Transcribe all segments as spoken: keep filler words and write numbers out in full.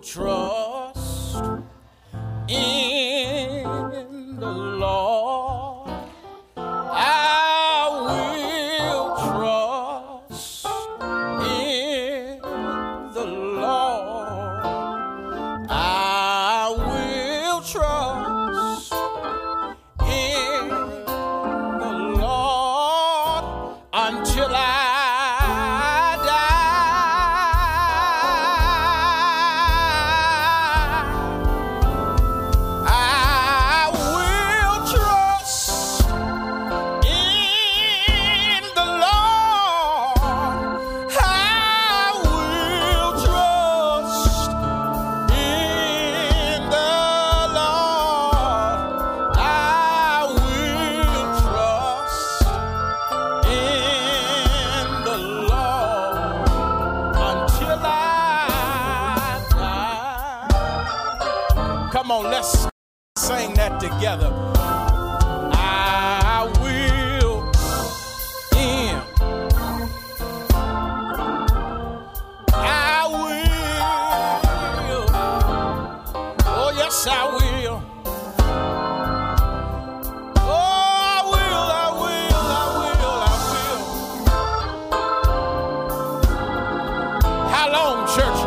trust in the Lord. I will trust in the Lord. I will trust in the Lord until I Come on, let's sing that together. I will in. I will. Oh, yes, I will. Oh, I will, I will, I will, I will. How long, church?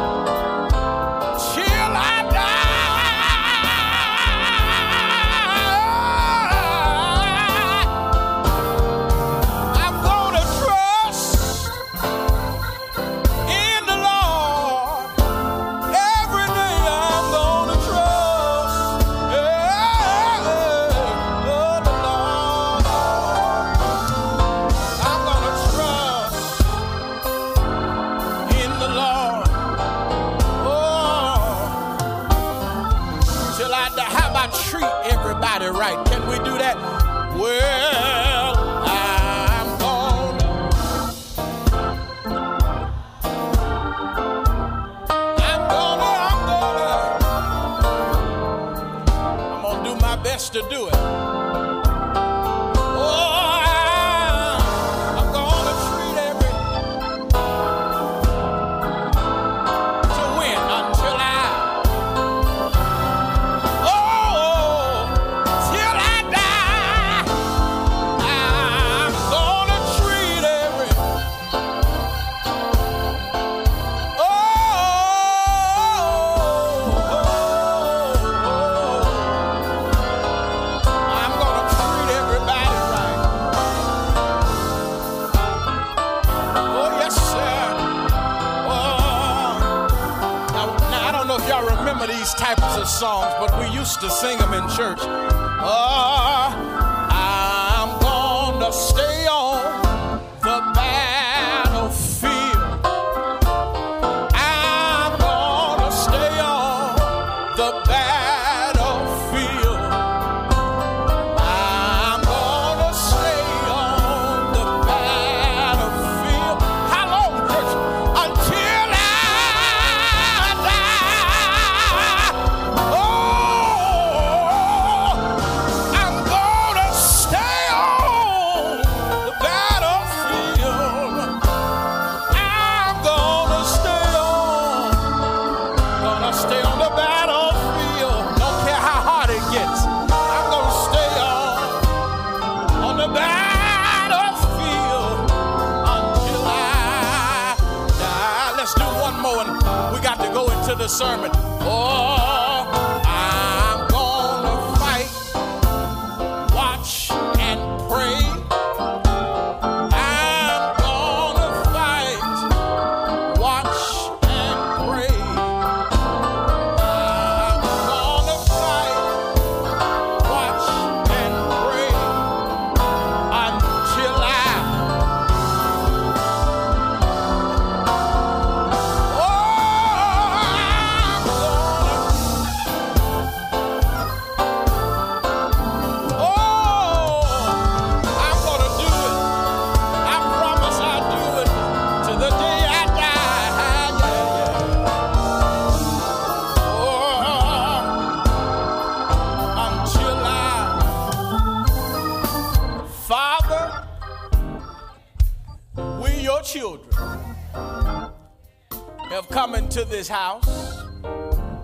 Treat everybody right. Can we do that? Well, I'm gonna, I'm gonna, I'm gonna, I'm gonna do my best to do it. These types of songs, but we used to sing them in church. Oh, I'm gonna stay on the battlefield. I'm gonna stay on the battlefield. I'm gonna stay on the battlefield. How long, church? Until I to the sermon. Oh, I'm gonna fight, watch and pray. I'm gonna fight, watch and pray. I'm gonna fight, watch and pray until I children have come into this house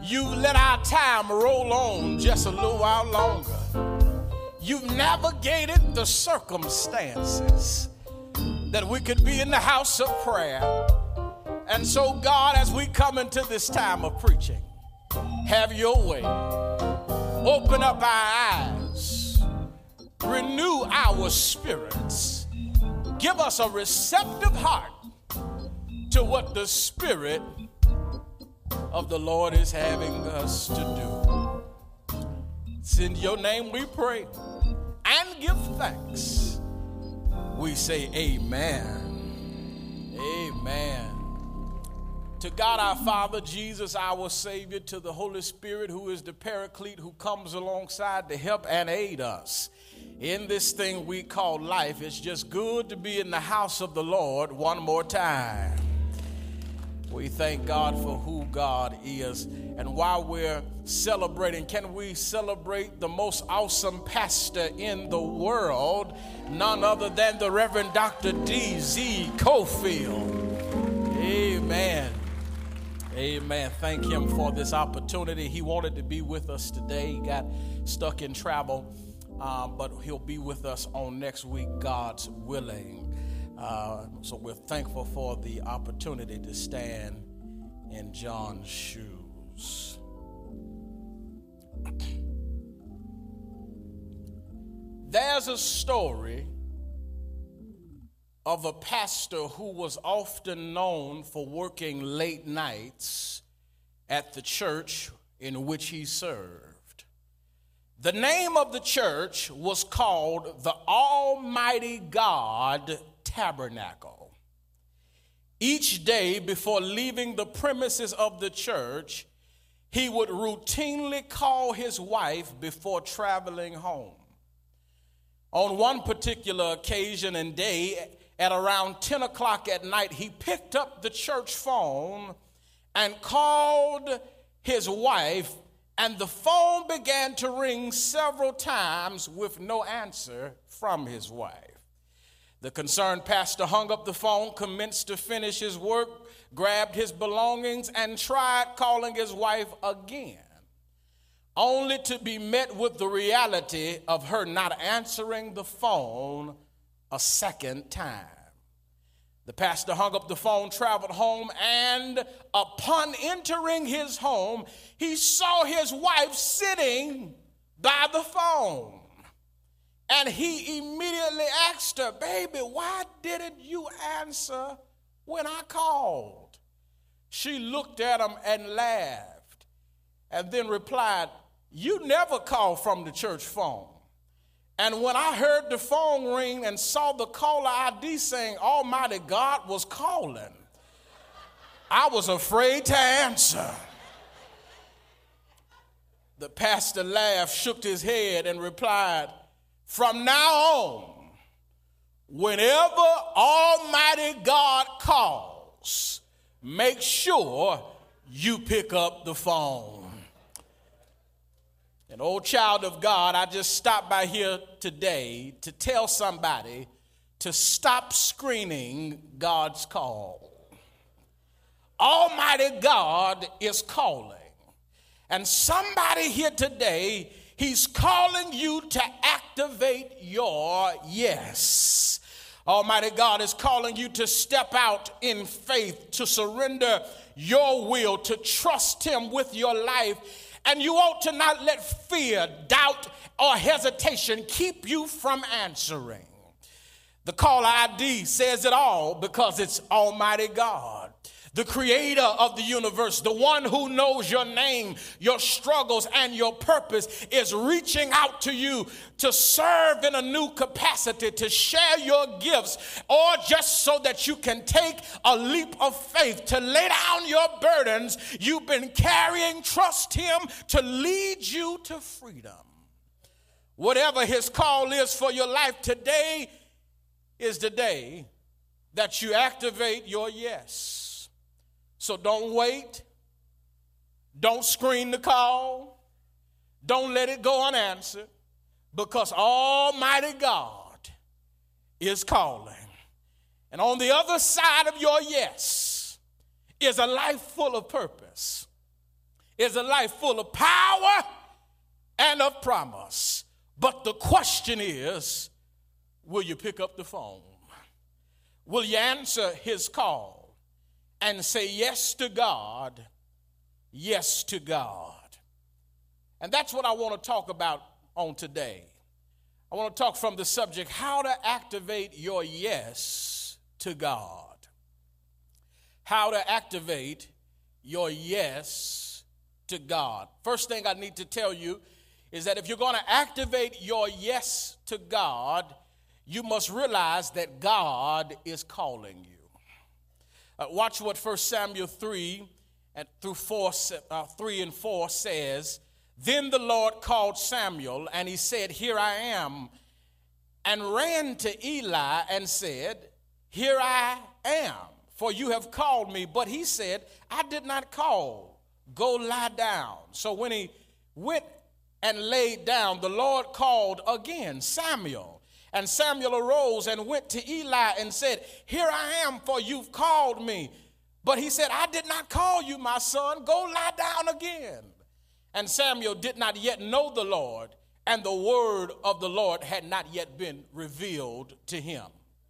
You let our time roll on just a little while longer. You've navigated the circumstances that we could be in the house of prayer. And so, God, as we come into this time of preaching, have your way. Open up our eyes. Renew our spirits. Give us a receptive heart to what the Spirit of the Lord is having us to do. It's in your name we pray and give thanks. We say amen. Amen. To God our Father, Jesus our Savior, to the Holy Spirit who is the Paraclete who comes alongside to help and aid us in this thing we call life. It's just good to be in the house of the Lord one more time. We thank God for who God is. And while we're celebrating, can we celebrate the most awesome pastor in the world, none other than the Reverend Doctor D Z Cofield. Amen. Amen. Thank him for this opportunity. He wanted to be with us today. He got stuck in travel, uh, but he'll be with us on next week, God's willing. Uh, so we're thankful for the opportunity to stand in John's shoes. There's a story of a pastor who was often known for working late nights at the church in which he served. The name of the church was called the Almighty God Tabernacle. Each day before leaving the premises of the church, he would routinely call his wife before traveling home. On one particular occasion and day, at around ten o'clock at night, he picked up the church phone and called his wife, and the phone began to ring several times with no answer from his wife. The concerned pastor hung up the phone, commenced to finish his work, grabbed his belongings, and tried calling his wife again, only to be met with the reality of her not answering the phone a second time. The pastor hung up the phone, traveled home, and upon entering his home, he saw his wife sitting by the phone. And he immediately asked her, "Baby, why didn't you answer when I called?" She looked at him and laughed and then replied, "You never call from the church phone. And when I heard the phone ring and saw the caller I D saying Almighty God was calling, I was afraid to answer." The pastor laughed, shook his head, and replied, "From now on, whenever Almighty God calls, make sure you pick up the phone." An old child of God, I just stopped by here today to tell somebody to stop screening God's call. Almighty God is calling. And somebody here today, he's calling you to activate your yes. Almighty God is calling you to step out in faith, to surrender your will, to trust him with your life. And you ought to not let fear, doubt, or hesitation keep you from answering. The caller I D says it all because it's Almighty God, the creator of the universe, the one who knows your name, your struggles, and your purpose, is reaching out to you to serve in a new capacity, to share your gifts, or just so that you can take a leap of faith, to lay down your burdens you've been carrying. Trust him to lead you to freedom. Whatever his call is for your life, today is the day that you activate your yes. So don't wait. Don't screen the call. Don't let it go unanswered, because Almighty God is calling. And on the other side of your yes is a life full of purpose. is a life full of power and of promise. But the question is, will you pick up the phone? Will you answer his call and say yes to God, yes to God? And that's what I want to talk about on today. I want to talk from the subject, how to activate your yes to God. How to activate your yes to God. First thing I need to tell you is that if you're going to activate your yes to God, you must realize that God is calling you. Uh, watch what First Samuel three and through four, uh, three and four says. Then the Lord called Samuel, and he said, "Here I am," and ran to Eli and said, "Here I am, for you have called me." But he said, "I did not call. Go lie down." So when he went and laid down, the Lord called again, "Samuel." And Samuel arose and went to Eli and said, "Here I am, for you've called me." But he said, "I did not call you, my son. Go lie down again." And Samuel did not yet know the Lord, and the word of the Lord had not yet been revealed to him.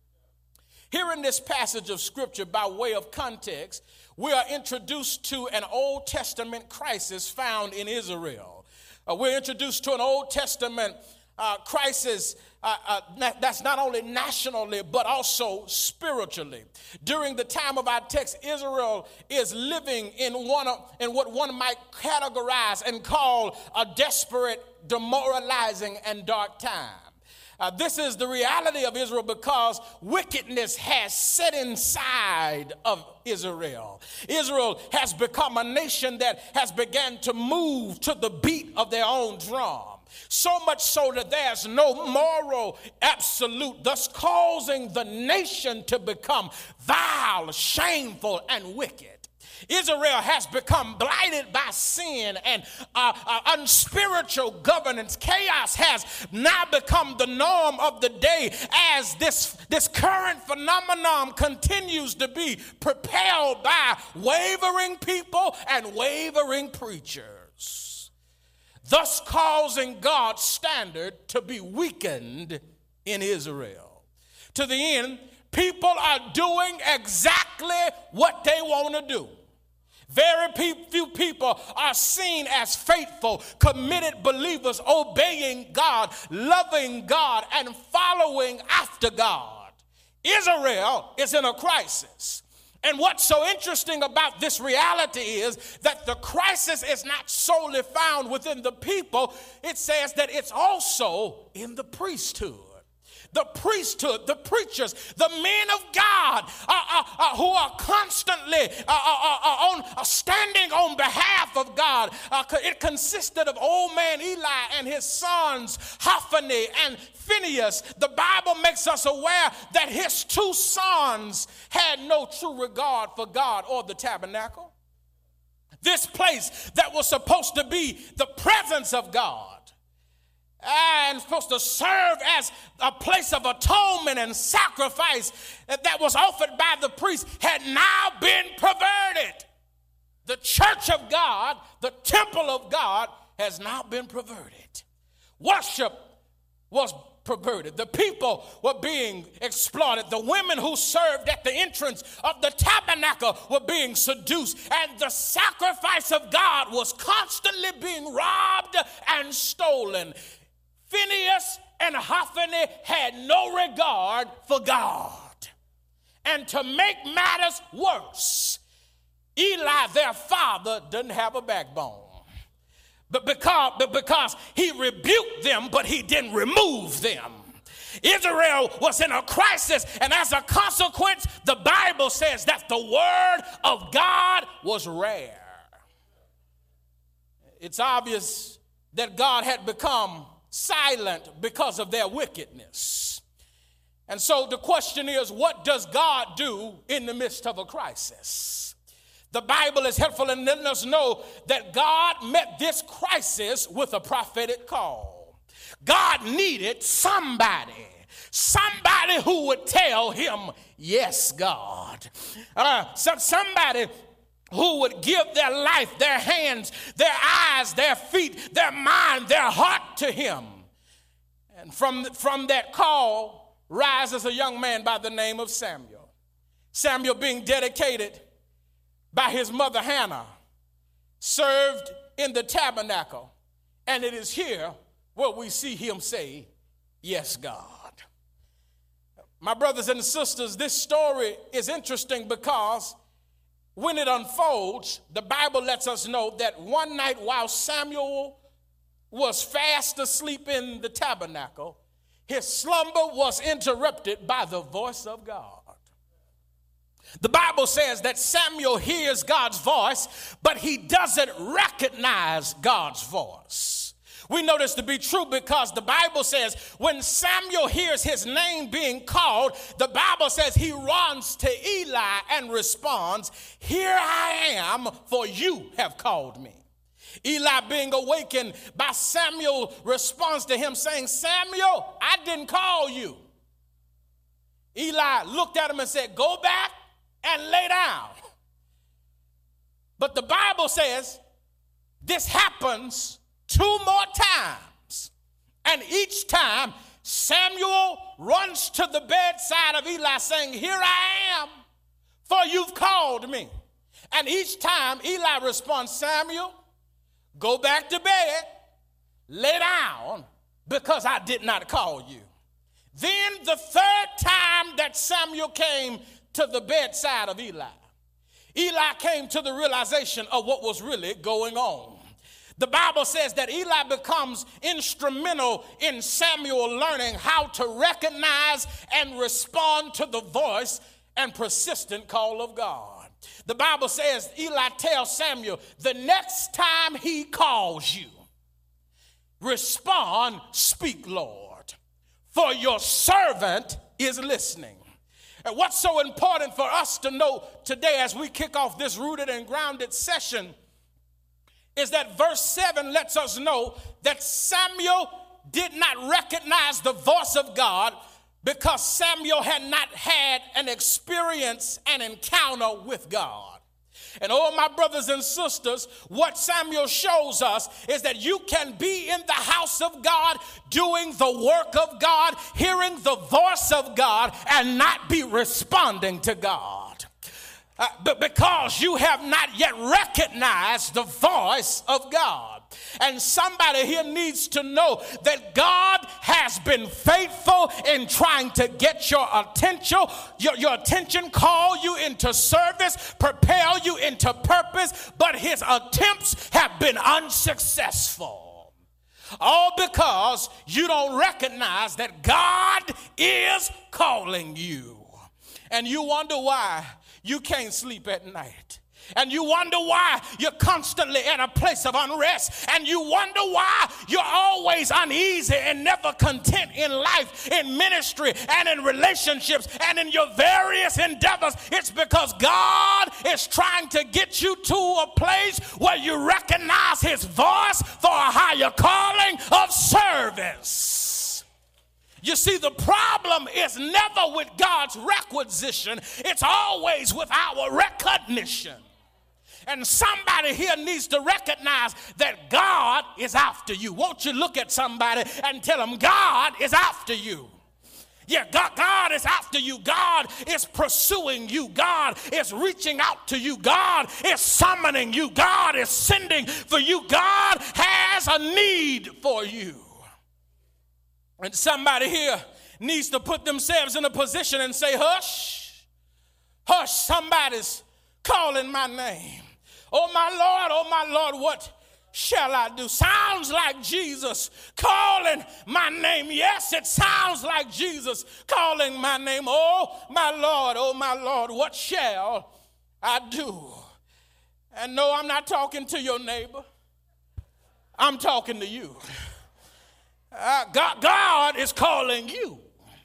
Here in this passage of Scripture, by way of context, we are introduced to an Old Testament crisis found in Israel. Uh, we're introduced to an Old Testament uh, crisis uh, uh, that's not only nationally but also spiritually. During the time of our text, Israel is living in one of, in what one might categorize and call a desperate, demoralizing, and dark time. Uh, this is the reality of Israel because wickedness has set inside of Israel. Israel has become a nation that has begun to move to the beat of their own drum. So much so that there's no moral absolute, thus causing the nation to become vile, shameful, and wicked. Israel has become blighted by sin and uh, uh, unspiritual governance. Chaos has now become the norm of the day as this, this current phenomenon continues to be propelled by wavering people and wavering preachers, thus causing God's standard to be weakened in Israel. To the end, people are doing exactly what they want to do. Very few people are seen as faithful, committed believers, obeying God, loving God, and following after God. Israel is in a crisis. And what's so interesting about this reality is that the crisis is not solely found within the people. It says that it's also in the priesthood. The priesthood, the preachers, the men of God uh, uh, uh, who are constantly uh, uh, uh, on, uh, standing on behalf of God. Uh, it consisted of old man Eli and his sons, Hophni and Phinehas. The Bible makes us aware that his two sons had no true regard for God or the tabernacle. This place that was supposed to be the presence of God and supposed to serve as a place of atonement and sacrifice that was offered by the priest had now been perverted. The church of God, the temple of God, has now been perverted. Worship was perverted. The people were being exploited. The women who served at the entrance of the tabernacle were being seduced, and the sacrifice of God was constantly being robbed and stolen. Phinehas and Hophni had no regard for God. And to make matters worse, Eli, their father, didn't have a backbone. But because, but because he rebuked them, but he didn't remove them. Israel was in a crisis, and as a consequence, the Bible says that the word of God was rare. It's obvious that God had become silent because of their wickedness. And so the question is, what does God do in the midst of a crisis? The Bible is helpful in letting us know that God met this crisis with a prophetic call. God needed somebody, somebody who would tell him, yes, God. Uh, so somebody who would give their life, their hands, their eyes, their feet, their mind, their heart to him. And from, from that call rises a young man by the name of Samuel. Samuel, being dedicated by his mother Hannah, served in the tabernacle. And it is here where we see him say, "Yes, God." My brothers and sisters, this story is interesting because when it unfolds, the Bible lets us know that one night while Samuel was fast asleep in the tabernacle, his slumber was interrupted by the voice of God. The Bible says that Samuel hears God's voice, but he doesn't recognize God's voice. We know this to be true because the Bible says when Samuel hears his name being called, the Bible says he runs to Eli and responds, "Here I am, for you have called me." Eli, being awakened by Samuel, responds to him saying, "Samuel, I didn't call you." Eli looked at him and said, "Go back and lay down." But the Bible says this happens two more times. And each time Samuel runs to the bedside of Eli saying, "Here I am, for you've called me." And each time Eli responds, "Samuel, go back to bed, lay down, because I did not call you." Then the third time that Samuel came to the bedside of Eli, Eli came to the realization of what was really going on. The Bible says that Eli becomes instrumental in Samuel learning how to recognize and respond to the voice and persistent call of God. The Bible says Eli tells Samuel, the next time he calls you, respond, "Speak, Lord, for your servant is listening." And what's so important for us to know today as we kick off this Rooted and Grounded session is that verse seven lets us know that Samuel did not recognize the voice of God because Samuel had not had an experience, an encounter with God. And oh, my brothers and sisters, what Samuel shows us is that you can be in the house of God, doing the work of God, hearing the voice of God, and not be responding to God. Uh, but because you have not yet recognized the voice of God. And somebody here needs to know that God has been faithful in trying to get your attention, your, your attention, call you into service, propel you into purpose, but his attempts have been unsuccessful. All because you don't recognize that God is calling you. And you wonder why you can't sleep at night. And you wonder why you're constantly at a place of unrest. And you wonder why you're always uneasy and never content in life, in ministry, and in relationships, and in your various endeavors. It's because God is trying to get you to a place where you recognize his voice for a higher calling of service. You see, the problem is never with God's requisition. It's always with our recognition. And somebody here needs to recognize that God is after you. Won't you look at somebody and tell them God is after you? Yeah, God, God is after you. God is pursuing you. God is reaching out to you. God is summoning you. God is sending for you. God has a need for you. And somebody here needs to put themselves in a position and say, hush, hush, somebody's calling my name. Oh, my Lord, oh, my Lord, what shall I do? Sounds like Jesus calling my name. Yes, it sounds like Jesus calling my name. Oh, my Lord, oh, my Lord, what shall I do? And no, I'm not talking to your neighbor. I'm talking to you. Uh, God, God is calling you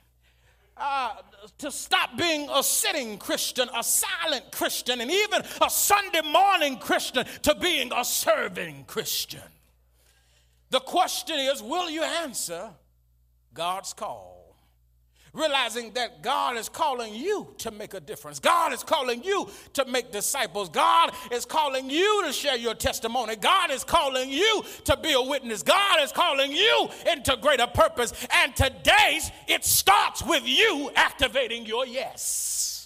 uh, to stop being a sitting Christian, a silent Christian, and even a Sunday morning Christian to being a serving Christian. The question is, will you answer God's call? Realizing that God is calling you to make a difference. God is calling you to make disciples. God is calling you to share your testimony. God is calling you to be a witness. God is calling you into greater purpose. And today, it starts with you activating your yes.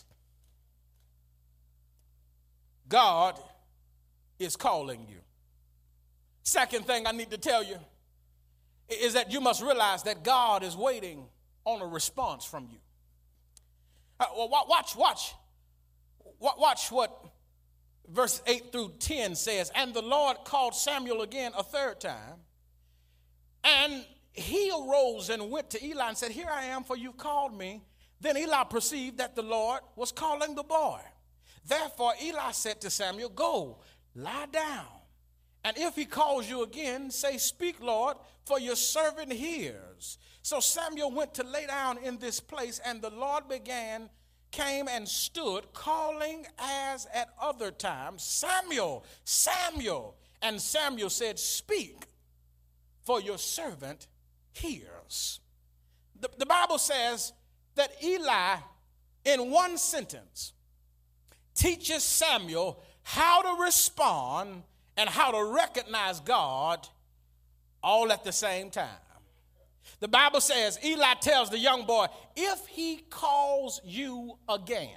God is calling you. Second thing I need to tell you is that you must realize that God is waiting on a response from you. Uh, well, watch, watch, watch what verse eight through ten says. And the Lord called Samuel again a third time, and he arose and went to Eli and said, here I am, for you've called me. Then Eli perceived that the Lord was calling the boy. Therefore Eli said to Samuel, go, lie down. And if he calls you again, say, speak, Lord, for your servant hears. So Samuel went to lay down in this place, and the Lord began, came and stood, calling as at other times, Samuel, Samuel. And Samuel said, speak, for your servant hears. The, the Bible says that Eli, in one sentence, teaches Samuel how to respond and how to recognize God all at the same time. The Bible says, Eli tells the young boy, if he calls you again,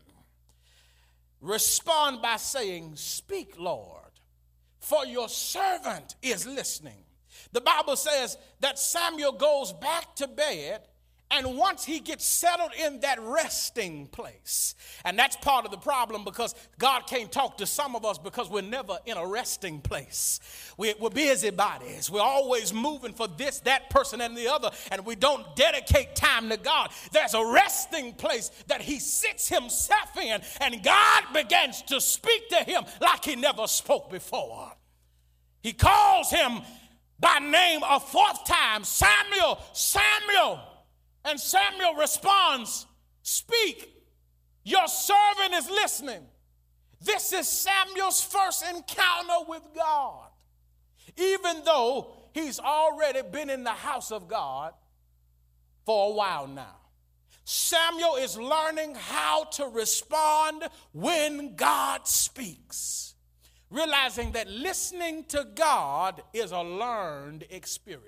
respond by saying, speak, Lord, for your servant is listening. The Bible says that Samuel goes back to bed, and once he gets settled in that resting place, and that's part of the problem, because God can't talk to some of us because we're never in a resting place. We're, we're busybodies. We're always moving for this, that person, and the other, and we don't dedicate time to God. There's a resting place that he sits himself in, and God begins to speak to him like he never spoke before. He calls him by name a fourth time, Samuel, Samuel. And Samuel responds, speak, your servant is listening. This is Samuel's first encounter with God, even though he's already been in the house of God for a while now. Samuel is learning how to respond when God speaks, realizing that listening to God is a learned experience.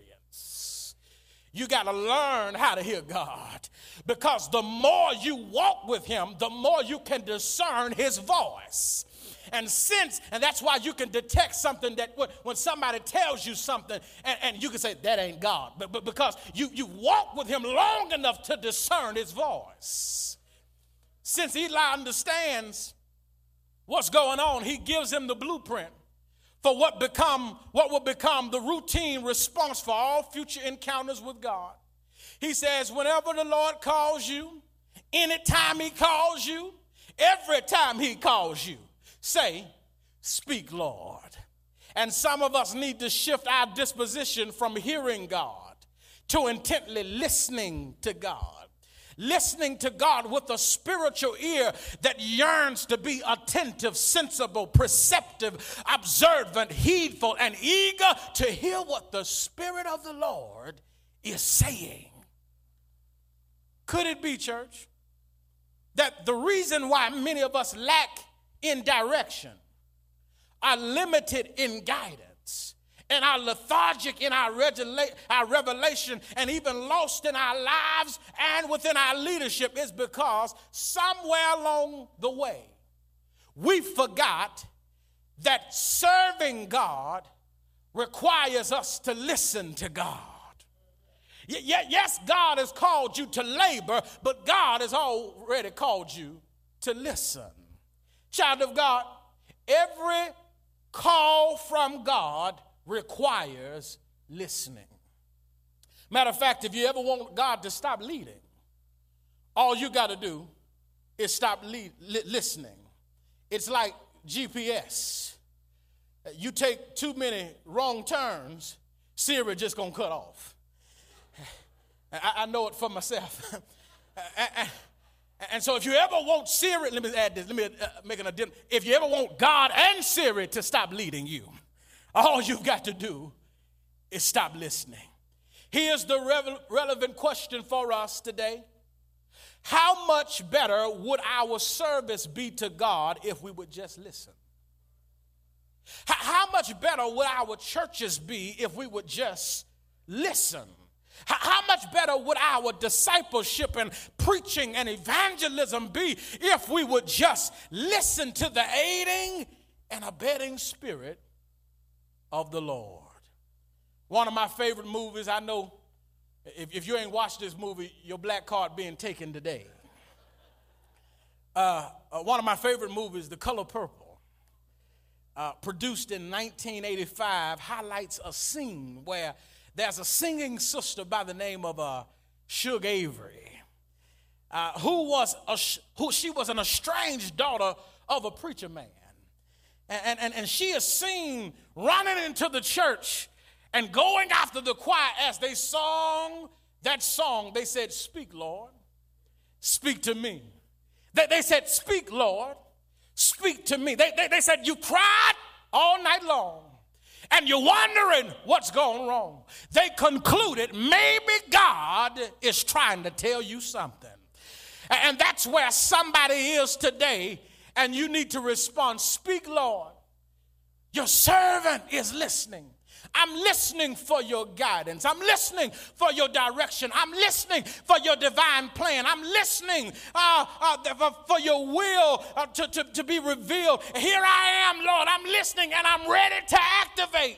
You got to learn how to hear God, because the more you walk with him, the more you can discern his voice. And since, and that's why you can detect something that when somebody tells you something, and, and you can say, that ain't God, but, but because you, you walk with him long enough to discern his voice. Since Eli understands what's going on, he gives him the blueprint for what become what will become the routine response for all future encounters with God. He says, whenever the Lord calls you, anytime he calls you, every time he calls you, say, speak, Lord. And some of us need to shift our disposition from hearing God to intently listening to God. Listening to God with a spiritual ear that yearns to be attentive, sensible, perceptive, observant, heedful, and eager to hear what the Spirit of the Lord is saying. Could it be, church, that the reason why many of us lack in direction, are limited in guidance, and are lethargic in our, regula- our revelation, and even lost in our lives and within our leadership, is because somewhere along the way we forgot that serving God requires us to listen to God. Y- y- yes, God has called you to labor, but God has already called you to listen. Child of God, every call from God requires listening. Matter of fact, if you ever want God to stop leading, all you got to do is stop lead, li- listening. It's like G P S. You take too many wrong turns, Siri just gonna cut off. I, I know it for myself. and, and so if you ever want Siri, let me add this, let me uh, make an addendum. If you ever want God and Siri to stop leading you, all you've got to do is stop listening. Here's the re- relevant question for us today. how much better would our service be to God if we would just listen? How much better would our churches be if we would just listen? How much better would our discipleship and preaching and evangelism be if we would just listen to the aiding and abetting spirit of the Lord? One of my favorite movies, I know if, if you ain't watched this movie, your black card being taken today. Uh, uh, one of my favorite movies, The Color Purple, uh, produced in nineteen eighty-five, highlights a scene where there's a singing sister by the name of uh, Shug Avery, uh, who was a, who she was an estranged daughter of a preacher man, and, and, and she is seen running into the church and going after the choir as they sung that song. They said, "Speak, Lord, speak to me." They, they said, "Speak, Lord, speak to me." They, they, they said, "You cried all night long, and you're wondering what's going wrong." They concluded maybe God is trying to tell you something. And that's where somebody is today, and you need to respond, "Speak, Lord. Your servant is listening. I'm listening for your guidance. I'm listening for your direction. I'm listening for your divine plan. I'm listening uh, uh, for, for your will uh, to, to, to be revealed. Here I am, Lord. I'm listening, and I'm ready to activate.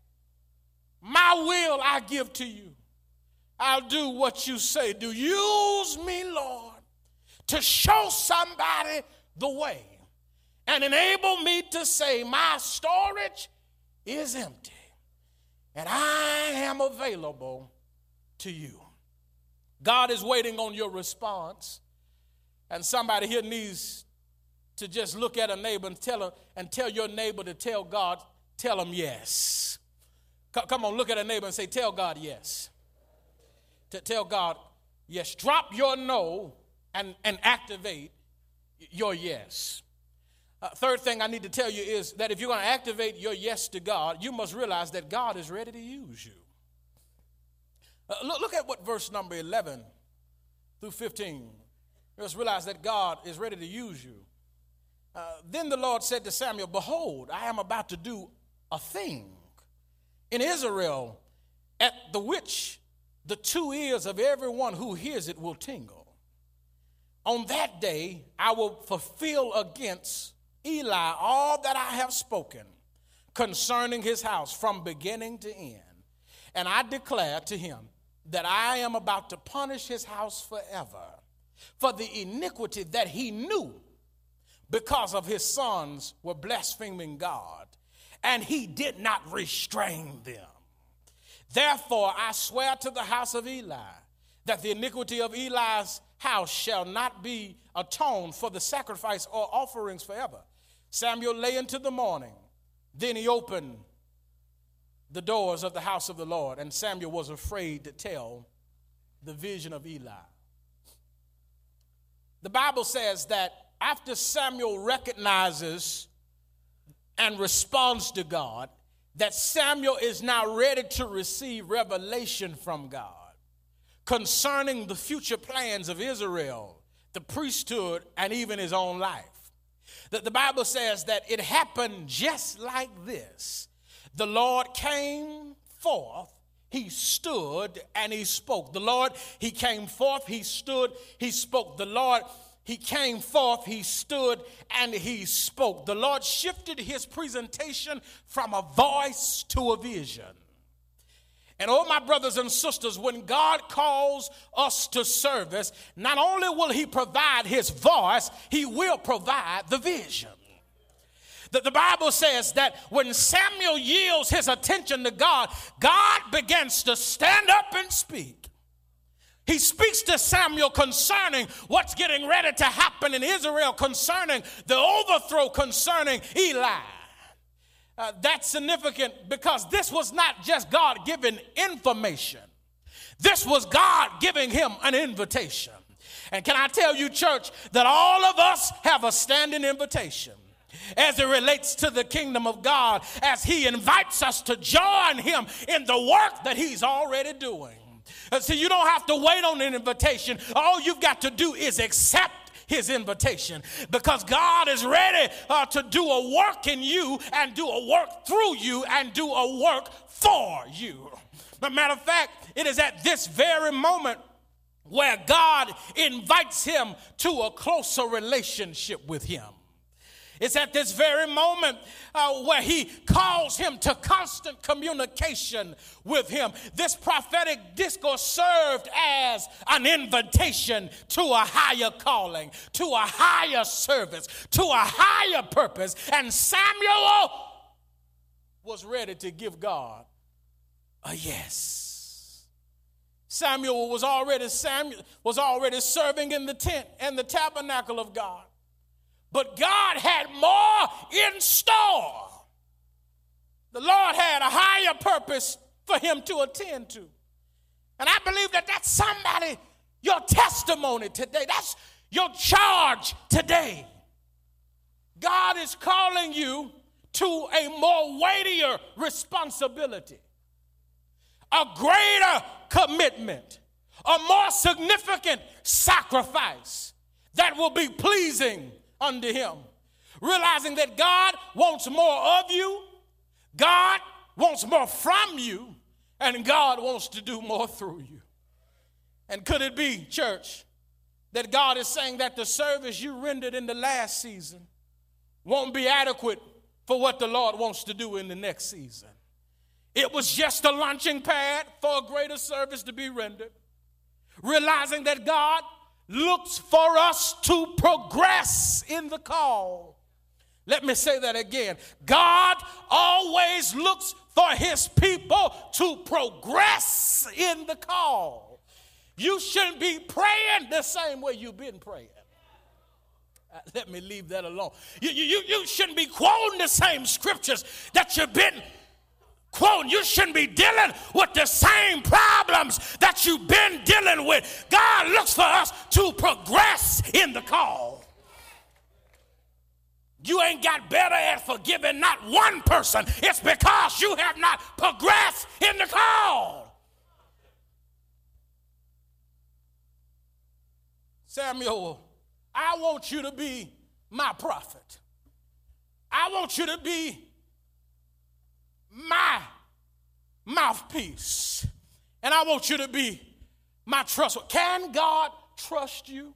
My will I give to you. I'll do what you say. Do use me, Lord, to show somebody the way and enable me to say my storage is empty and I am available to you." God is waiting on your response. And somebody here needs to just look at a neighbor and tell her, and tell your neighbor to tell God, tell him yes. Come on, look at a neighbor and say, "Tell God yes." To tell God yes. Drop your no and, and activate your yes. Uh, third thing I need to tell you is that if you're going to activate your yes to God, you must realize that God is ready to use you. Uh, look, look at what verse number eleven through fifteen. You must realize that God is ready to use you. Uh, then the Lord said to Samuel, "Behold, I am about to do a thing in Israel at the which the two ears of everyone who hears it will tingle. On that day I will fulfill against Eli all that I have spoken concerning his house from beginning to end. And I declare to him that I am about to punish his house forever for the iniquity that he knew because of his sons were blaspheming God, and he did not restrain them. Therefore I swear to the house of Eli that the iniquity of Eli's house shall not be atoned for the sacrifice or offerings forever." Samuel lay into the morning. Then he opened the doors of the house of the Lord, and Samuel was afraid to tell the vision of Eli. The Bible says that after Samuel recognizes and responds to God, that Samuel is now ready to receive revelation from God concerning the future plans of Israel, the priesthood, and even his own life. The, the Bible says that it happened just like this. The Lord came forth, he stood, and he spoke. The Lord, he came forth, he stood, he spoke. The Lord, he came forth, he stood, and he spoke. The Lord shifted his presentation from a voice to a vision. And oh, my brothers and sisters, when God calls us to service, not only will he provide his voice, he will provide the vision. The, the Bible says that when Samuel yields his attention to God, God begins to stand up and speak. He speaks to Samuel concerning what's getting ready to happen in Israel, concerning the overthrow, concerning Eli. Uh, that's significant because this was not just God giving information. This was God giving him an invitation. And can I tell you, church, that all of us have a standing invitation as it relates to the kingdom of God, as he invites us to join him in the work that he's already doing. Uh, see, you don't have to wait on an invitation. All you've got to do is accept his invitation, because God is ready uh, to do a work in you and do a work through you and do a work for you. As a matter of fact, it is at this very moment where God invites him to a closer relationship with him. It's at this very moment uh, where he calls him to constant communication with him. This prophetic discourse served as an invitation to a higher calling, to a higher service, to a higher purpose. And Samuel was ready to give God a yes. Samuel was already Samuel was already serving in the tent and the tabernacle of God. But God had more in store. The Lord had a higher purpose for him to attend to. And I believe that that's somebody, your testimony today. That's your charge today. God is calling you to a more weightier responsibility, a greater commitment, a more significant sacrifice that will be pleasing unto him. Realizing that God wants more of you, God wants more from you, and God wants to do more through you. And could it be, church, that God is saying that the service you rendered in the last season won't be adequate for what the Lord wants to do in the next season? It was just a launching pad for a greater service to be rendered. Realizing that God looks for us to progress in the call. Let me say that again. God always looks for his people to progress in the call. You shouldn't be praying the same way you've been praying. Uh, let me leave that alone. You, you, you shouldn't be quoting the same scriptures that you've been quoting. You shouldn't be dealing with the same problems that you've been dealing with. God looks for us to progress in the call. You ain't got better at forgiving not one person. It's because you have not progressed in the call. Samuel, I want you to be my prophet. I want you to be my mouthpiece, and I want you to be my trust. Can God trust you?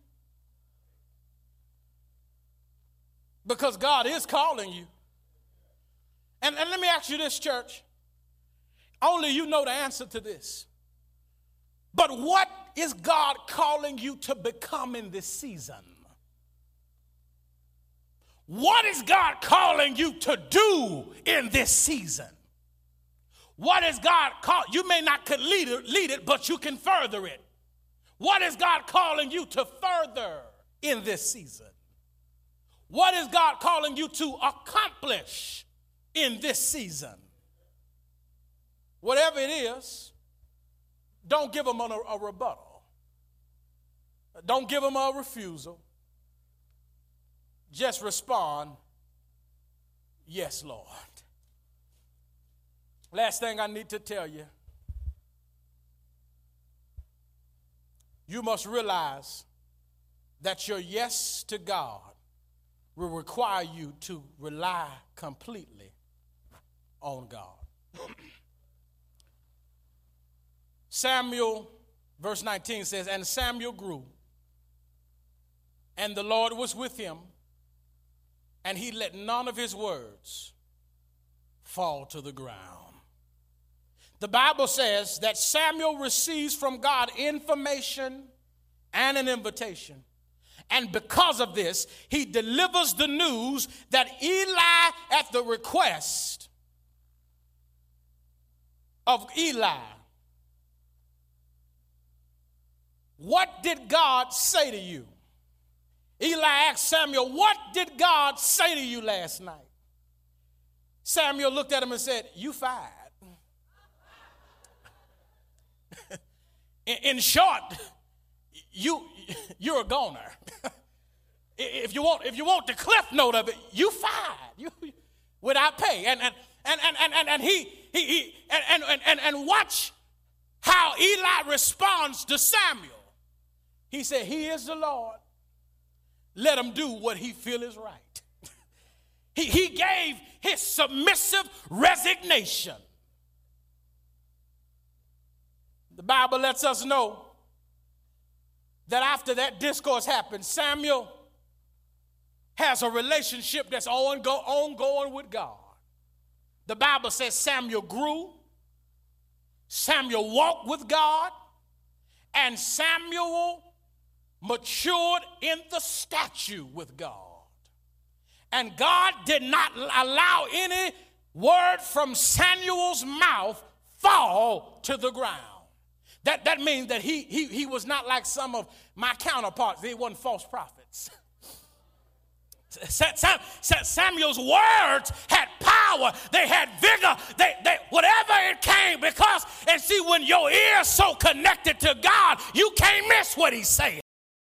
Because God is calling you. And, and let me ask you this, church. Only you know the answer to this. But what is God calling you to become in this season? What is God calling you to do in this season? What is God called? You may not could lead it, lead it, but you can further it. What is God calling you to further in this season? What is God calling you to accomplish in this season? Whatever it is, don't give them a, a rebuttal. Don't give them a refusal. Just respond, yes, Lord. Last thing I need to tell you, you must realize that your yes to God will require you to rely completely on God. Samuel, verse nineteen says, and Samuel grew, and the Lord was with him, and he let none of his words fall to the ground. The Bible says that Samuel receives from God information and an invitation. And because of this, he delivers the news that Eli, at the request of Eli, what did God say to you? Eli asked Samuel, what did God say to you last night? Samuel looked at him and said, you fired. in, in short, you, you're a goner. if you want, if you want the cliff note of it, you fired. You, without pay. And and and and and, and he he he and, and and and watch how Eli responds to Samuel. He said, he is the Lord. Let him do what he feel is right. he, he gave his submissive resignation. The Bible lets us know that after that discourse happened, Samuel has a relationship that's ongoing with God. The Bible says Samuel grew, Samuel walked with God, and Samuel matured in the statue with God. And God did not allow any word from Samuel's mouth fall to the ground. That, that means that he, he, he was not like some of my counterparts. They weren't false prophets. Samuel's words had power. They had vigor. They, they, whatever it came, because, and see, when your ear's so connected to God, you can't miss what he's saying.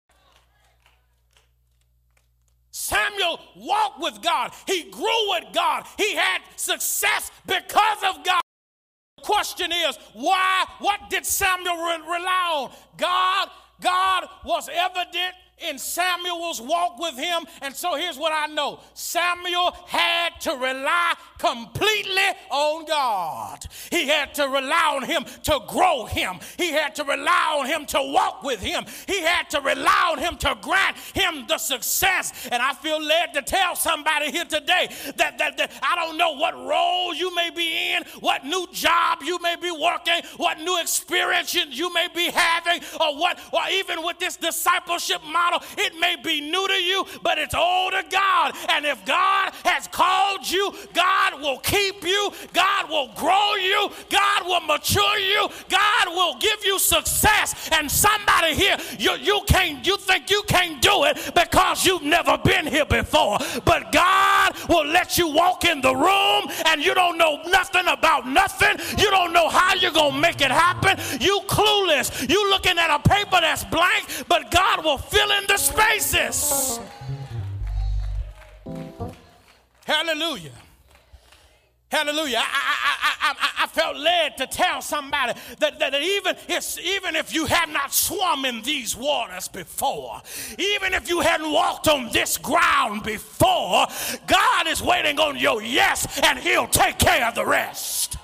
Samuel walked with God. He grew with God. He had success because of God. The question is, why? What did Samuel re- rely on? God, God was evident in Samuel's walk with him. And so here's what I know. Samuel had to rely completely on God. He had to rely on him to grow him. He had to rely on him to walk with him. He had to rely on him to grant him the success. And I feel led to tell somebody here today that, that, that I don't know what role you may be in, what new job you may be working, what new experience you, you may be having, or what, or even with this discipleship model. It may be new to you, but it's old to God. And if God has called you, God will keep you. God will grow you. God will mature you. God will give you success. And somebody here, you, you can't, you think you can't do it because you've never been here before. But God will let you walk in the room and you don't know nothing about nothing. You don't know how you're going to make it happen. You clueless. You looking at a paper that's blank, but God will fill in the spaces. Hallelujah. Hallelujah. I, I, I, I, I felt led to tell somebody that, that even, if, even if you have not swum in these waters before, even if you hadn't walked on this ground before, God is waiting on your yes, and he'll take care of the rest.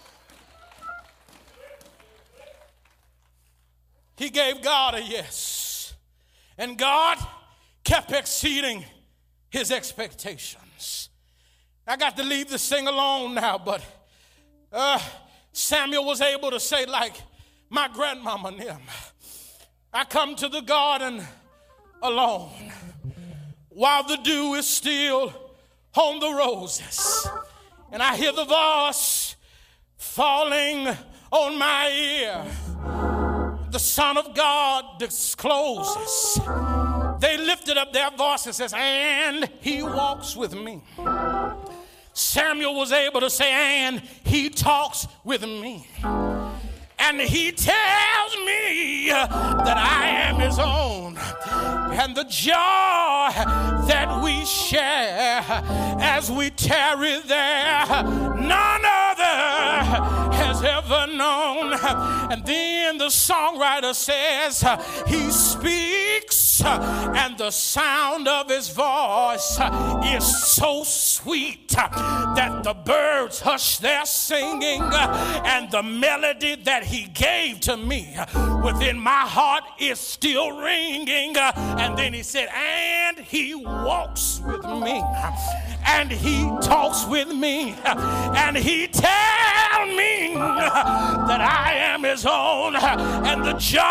He gave God a yes. And God kept exceeding his expectations. I got to leave this thing alone now, but uh, Samuel was able to say, like my grandmama Nim, I come to the garden alone while the dew is still on the roses, and I hear the voice falling on my ear. The Son of God discloses. They lifted up their voices and says, and he walks with me. Samuel was able to say, and he talks with me. And he tells me that I am his own. And the joy that we share as we tarry there, none other has ever known. And then the songwriter says, he speaks, and the sound of his voice is so sweet that the birds hush their singing, and the melody that he gave to me within my heart is still ringing. And then he said, and he walks with me, and he talks with me, and he tells me that I am his own. And the joy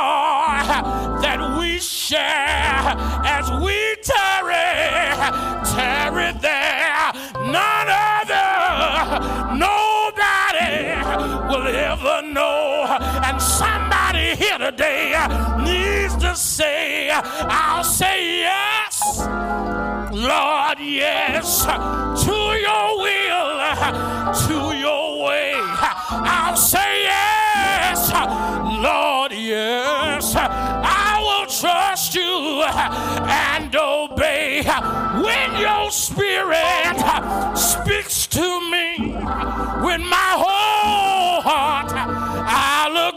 that we share as we tarry, tarry there, none other, nobody will ever know. And somebody here today needs to say, I'll say yes, Lord, yes, to your will, to your way. I'll say yes, Lord, yes. I will trust you and obey. When your spirit speaks to me, when my whole heart I'll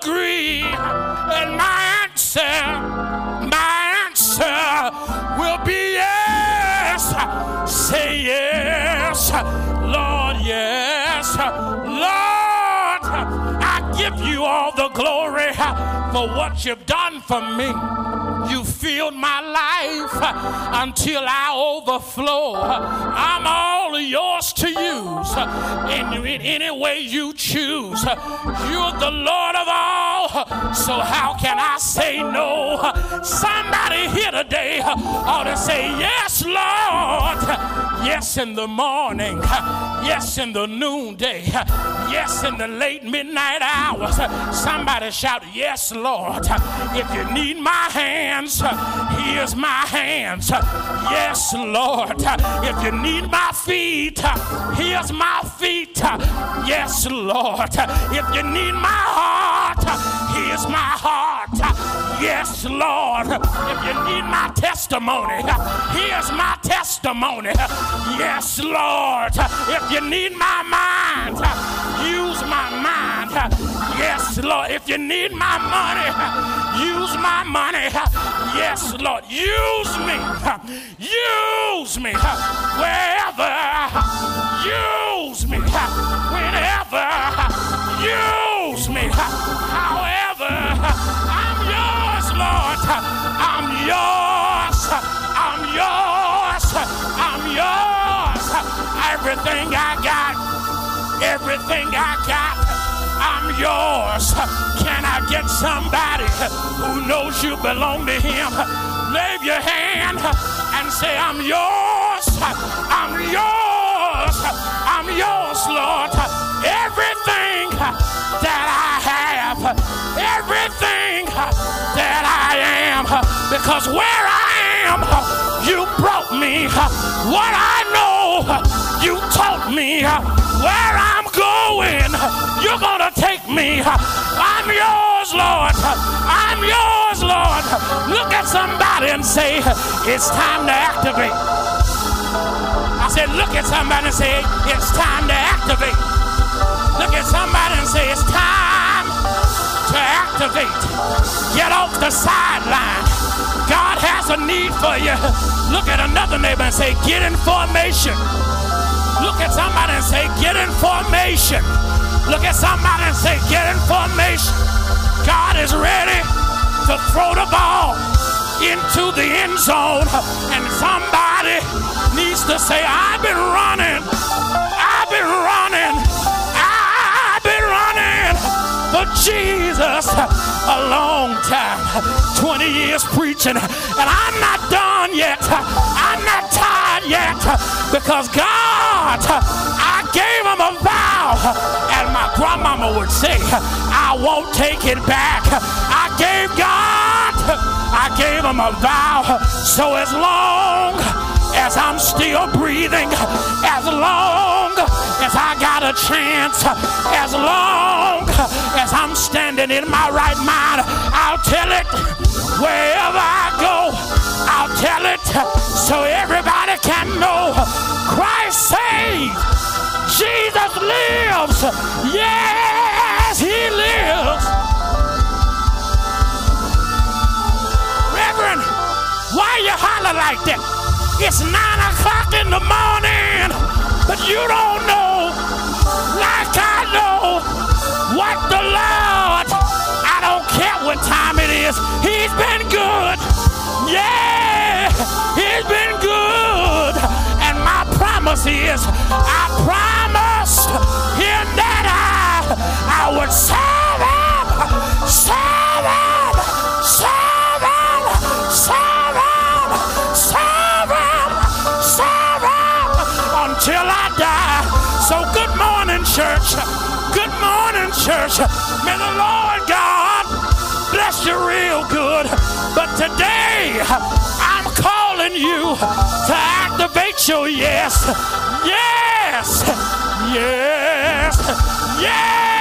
yes. Lord, yes. Lord, I give you all the glory for what you've done for me. You filled my life until I overflow. I'm all yours to use in, in any way you choose. You're the Lord of all, so how can I say no? Somebody here today ought to say, yes, Lord. Yes, in the morning. Yes, in the noonday. Yes, in the late midnight hours. Somebody shout, yes, Lord. If you need my hands, here's my hands. Yes, Lord. If you need my feet, here's my feet. Yes, Lord. If you need my heart, here's my heart. Yes, Lord. If you need my testimony, here's my testimony. Yes, Lord. If you need my mind, use my mind. Yes, Lord. If you need my money, use my money. Yes, Lord. Use me. Use me. Wherever. Use me. Whenever. Use me. However. I'm yours, Lord. I'm yours. I'm yours. I'm yours. Everything I got. Everything I got. I'm yours. Can I get somebody who knows you belong to him? Wave your hand and say, I'm yours. I'm yours. I'm yours, Lord. Everything that I have, everything that I am, because where I am, you brought me. What I know, you taught me. Where I'm going, you're gonna take me. I'm yours, Lord. I'm yours, Lord. Look at somebody and say, it's time to activate. I said, look at somebody and say, it's time to activate. Look at somebody and say, it's time to activate. Get off the sideline. God has a need for you. Look at another neighbor and say, get in formation. Look at somebody and say, get in formation. Look at somebody and say, get in formation. God is ready to throw the ball into the end zone. And somebody needs to say, I've been running. I've been running. I've been running for Jesus a long time. twenty years preaching. And I'm not done yet. I'm not tired yet. Because God, I gave him a vow, and my grandmama would say, I won't take it back. I gave God, I gave him a vow, so as long as I'm still breathing, as long as I got a chance, as long as I'm standing in my right mind, I'll tell it wherever I go. I'll tell it so everybody can know Christ saved. Jesus lives. Yes, he lives. Reverend, why you holler like that? It's nine o'clock in the morning, but you don't know, like I know, what the Lord, I don't care what time it is, he's been good. Yeah, he's been good. And my promise is, I promised him that I, I would serve him, serve him, serve him, serve him, serve him, serve him until I die. So good morning, church. Good morning, church. May the Lord God bless you real good. But today, I'm calling you to activate your yes. Yes. Yes. Yes.